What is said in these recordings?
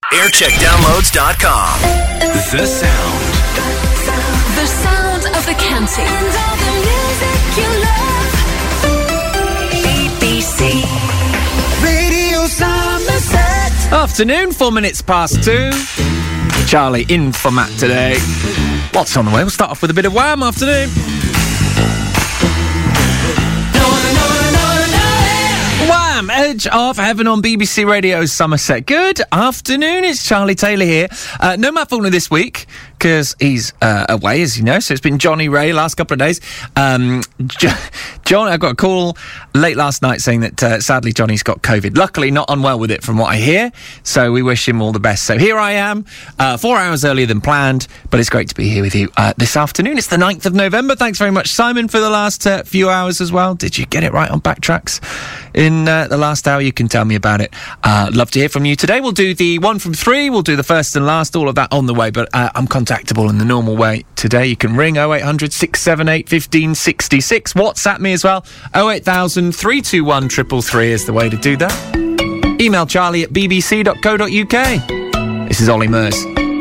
Aircheckdownloads.com. The sound. The sound of the county. And all the music you love. BBC. Radio Somerset. Afternoon, 4 minutes past 2. Charlie in for Matt today. What's on the way? We'll start off with a bit of Wham! Afternoon. Wham! Edge of Heaven on BBC Radio Somerset. Good afternoon, it's Charlie Taylor here. No Matt Faulkner this week, because he's away, as you know, so it's been Johnny Ray last couple of days. John, I got a call late last night saying that sadly Johnny's got COVID. Luckily not unwell with it from what I hear, so we wish him all the best. So here I am, 4 hours earlier than planned, but it's great to be here with you this afternoon. It's the 9th of November. Thanks very much, Simon, for the last few hours as well. Did you get it right on Backtracks in the last hour? You can tell me about it. Love to hear from you today. We'll do the 1 from 3, we'll do the first and last, all of that on the way, but I'm contactable in the normal way today. You can ring 0800 678 1566. WhatsApp me as well. 08000 321 333 is the way to do that. Email charlie at bbc.co.uk. This is Ollie Murs.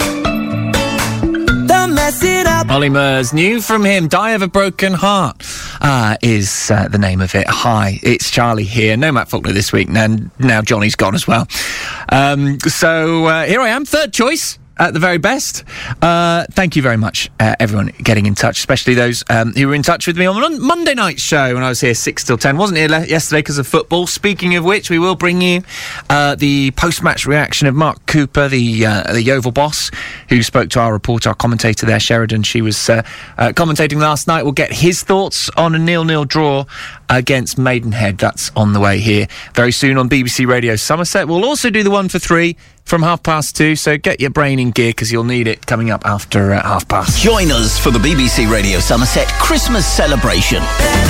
Ollie Murs, new from him, Die of a Broken Heart is the name of it. Hi, it's Charlie here. No Matt Faulkner this week, and now Johnny's gone as well. So here I am, third choice. At the very best. Thank you very much, everyone getting in touch, especially those who were in touch with me on Monday night's show when I was here 6 till 10. Wasn't here yesterday because of football. Speaking of which, we will bring you the post-match reaction of Mark Cooper, the Yeovil boss, who spoke to our reporter, our commentator there, Sheridan. She was commentating last night. We'll get his thoughts on a 0-0 draw against Maidenhead. That's on the way here very soon on BBC Radio Somerset. We'll also do the 1 for 3 from 2:30, so get your brain in gear because you'll need it coming up after 2:30. Join us for the BBC Radio Somerset Christmas celebration.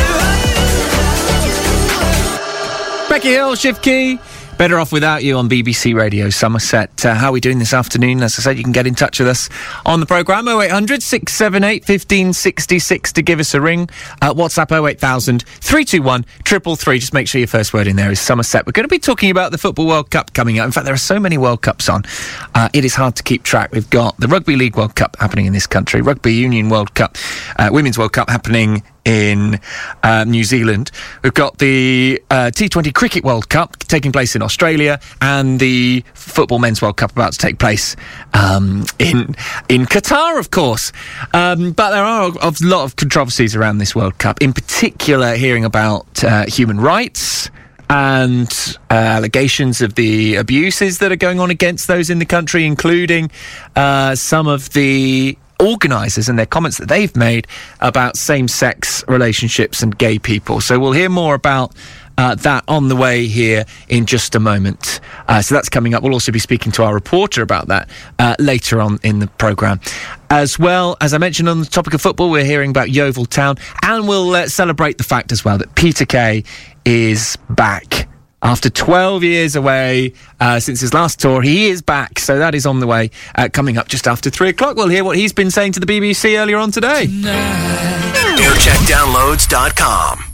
Becky Hill, Shift Key. Better Off Without You on BBC Radio Somerset. How are we doing this afternoon? As I said, you can get in touch with us on the programme. 0800 678 1566 to give us a ring. WhatsApp 08000 321 333. Just make sure your first word in there is Somerset. We're going to be talking about the Football World Cup coming up. In fact, there are so many World Cups on. It is hard to keep track. We've got the Rugby League World Cup happening in this country. Rugby Union World Cup. Women's World Cup happening in New Zealand. We've got the T20 Cricket World Cup taking place in Australia, and the Football Men's World Cup about to take place in Qatar, of course. But there are a lot of controversies around this World Cup, in particular hearing about human rights and allegations of the abuses that are going on against those in the country, including some of the organisers and their comments that they've made about same-sex relationships and gay people. So we'll hear more about that on the way here in just a moment. So that's coming up. We'll also be speaking to our reporter about that later on in the programme. As well, as I mentioned on the topic of football, we're hearing about Yeovil Town, and we'll celebrate the fact as well that Peter Kay is back. After 12 years away since his last tour, he is back. So that is on the way, coming up just after 3 o'clock. We'll hear what he's been saying to the BBC earlier on today. Aircheckdownloads.com.